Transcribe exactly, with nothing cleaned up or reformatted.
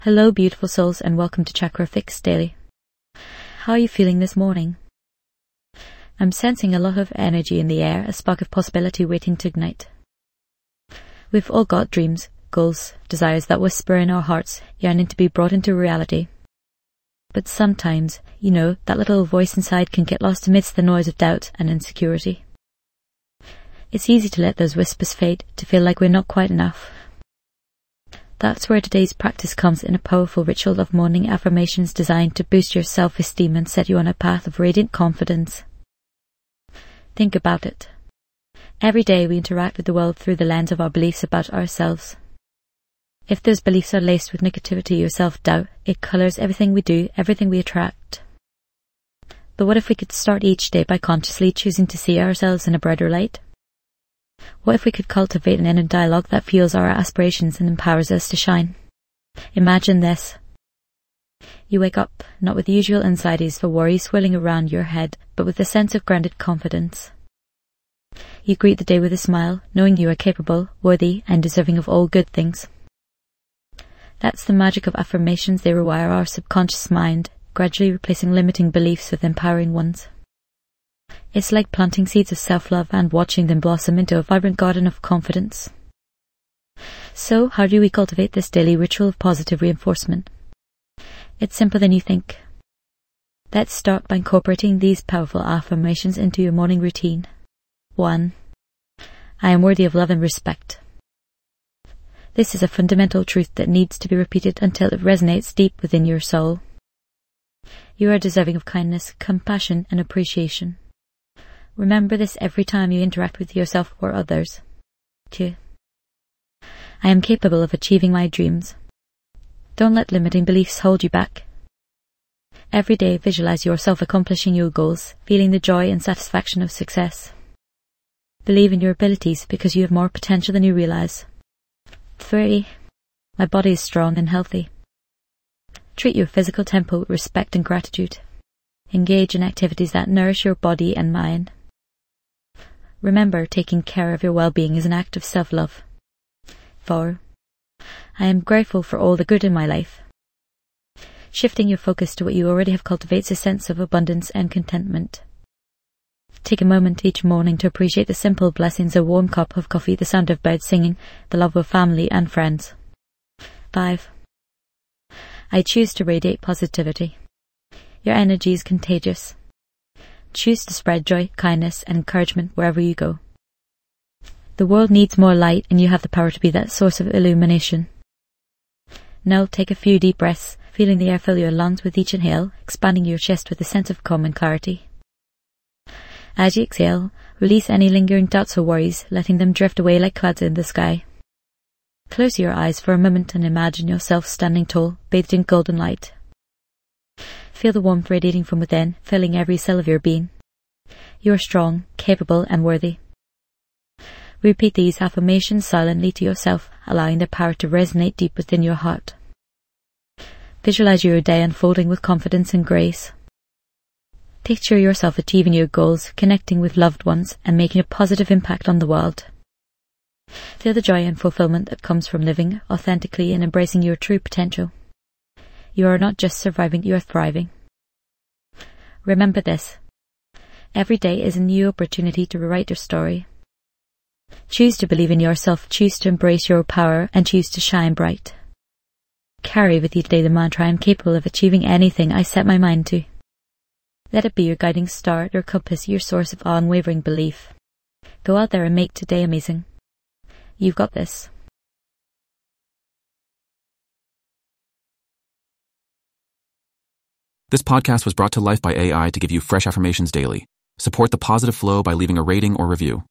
Hello, beautiful souls, and welcome to Chakra Fix Daily. How are you feeling this morning? I'm sensing a lot of energy in the air, a spark of possibility waiting to ignite. We've all got dreams, goals, desires that whisper in our hearts, yearning to be brought into reality. But sometimes, you know, that little voice inside can get lost amidst the noise of doubt and insecurity. It's easy to let those whispers fade, to feel like we're not quite enough. That's where today's practice comes in a powerful ritual of morning affirmations designed to boost your self-esteem and set you on a path of radiant confidence. Think about it. Every day we interact with the world through the lens of our beliefs about ourselves. If those beliefs are laced with negativity or self-doubt, it colours everything we do, everything we attract. But what if we could start each day by consciously choosing to see ourselves in a brighter light? What if we could cultivate an inner dialogue that fuels our aspirations and empowers us to shine? Imagine this. You wake up, not with the usual anxieties for worry swirling around your head, but with a sense of grounded confidence. You greet the day with a smile, knowing you are capable, worthy, and deserving of all good things. That's the magic of affirmations. They rewire our subconscious mind, gradually replacing limiting beliefs with empowering ones. It's like planting seeds of self-love and watching them blossom into a vibrant garden of confidence. So, how do we cultivate this daily ritual of positive reinforcement? It's simpler than you think. Let's start by incorporating these powerful affirmations into your morning routine. one. I am worthy of love and respect. This is a fundamental truth that needs to be repeated until it resonates deep within your soul. You are deserving of kindness, compassion, and appreciation. Remember this every time you interact with yourself or others. two. I am capable of achieving my dreams. Don't let limiting beliefs hold you back. Every day visualize yourself accomplishing your goals, feeling the joy and satisfaction of success. Believe in your abilities because you have more potential than you realize. three. My body is strong and healthy. Treat your physical tempo with respect and gratitude. Engage in activities that nourish your body and mind. Remember, taking care of your well-being is an act of self-love. four. I am grateful for all the good in my life. Shifting your focus to what you already have cultivates a sense of abundance and contentment. Take a moment each morning to appreciate the simple blessings: a warm cup of coffee, the sound of birds singing, the love of family and friends. five. I choose to radiate positivity. Your energy is contagious. Choose to spread joy, kindness, and encouragement wherever you go. The world needs more light, and you have the power to be that source of illumination. Now take a few deep breaths, feeling the air fill your lungs with each inhale, expanding your chest with a sense of calm and clarity. As you exhale, release any lingering doubts or worries, letting them drift away like clouds in the sky. Close your eyes for a moment and imagine yourself standing tall, bathed in golden light. Feel the warmth radiating from within, filling every cell of your being. You are strong, capable, and worthy. Repeat these affirmations silently to yourself, allowing their power to resonate deep within your heart. Visualize your day unfolding with confidence and grace. Picture yourself achieving your goals, connecting with loved ones, and making a positive impact on the world. Feel the joy and fulfillment that comes from living authentically and embracing your true potential. You are not just surviving, you are thriving. Remember this. Every day is a new opportunity to rewrite your story. Choose to believe in yourself, choose to embrace your power, and choose to shine bright. Carry with you today the mantra: I am capable of achieving anything I set my mind to. Let it be your guiding star, your compass, your source of unwavering belief. Go out there and make today amazing. You've got this. This podcast was brought to life by A I to give you fresh affirmations daily. Support the positive flow by leaving a rating or review.